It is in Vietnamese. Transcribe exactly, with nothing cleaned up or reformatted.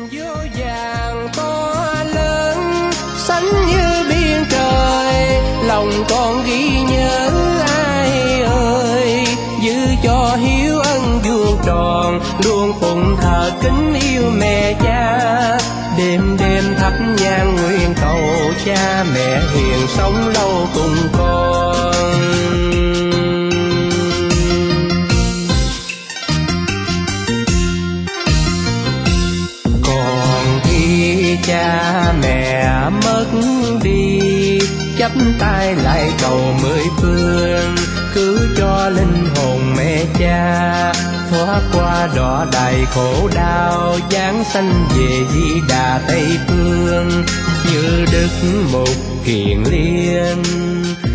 vô vàng to lớn xanh như biển trời, lòng con ghi nhớ ai ơi, giữ cho hiếu ân vuông tròn, luôn phụng thờ kính yêu mẹ cha. Đêm đêm thắp nhang nguyện cầu cha mẹ hiền sống lâu cùng con. Còn khi cha mẹ mất đi, chắp tay lại cầu mười phương, cứu cho linh hồn mẹ cha thoát qua đọa đầy khổ đau, giáng sanh về Di Đà Tây Phương như Đức Mục Kiền Liên.